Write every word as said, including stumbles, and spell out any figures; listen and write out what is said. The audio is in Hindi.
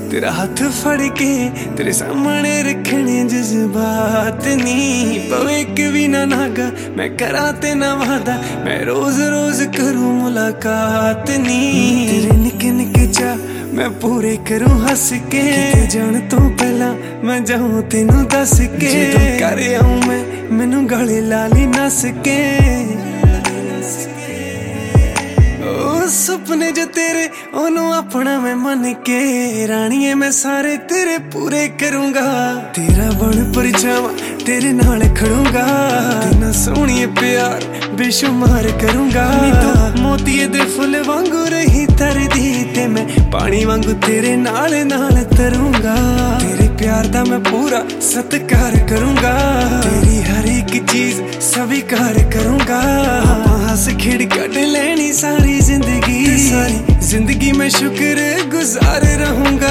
तेरा हाथ फड़ के तेरे सामने रखने जज्बात नी पवे के भी ना नागा मैं कराते ना वादा मैं रोज रोज करूं मुलाकात नी तेरे निके निके चा मैं पूरे करूं हंस के जान तो पहला मैं जाऊं तेनू दस के कर आऊं मैं मैनू गले लाली नस के सुपने जो तेरे ओनू अपना मैं मन के रानिए मैं सारे तेरे पूरे करूंगा तेरा बन परछावा तेरे नाल खड़ूंगा तेना सोहणिए प्यार बेशुमार करूंगा तो मोतिये दे फुल वांगू रही तरदी ते मैं पानी वांगू तेरे नाल नाल तरूंगा तेरे प्यार दा मैं पूरा सत्कार करूंगा तेरी हर एक चीज स्वीकार करूंगा हंस खेड़ कट लेनी सारी जिंदगी सारी जिंदगी में शुक्र गुजार रहूंगा।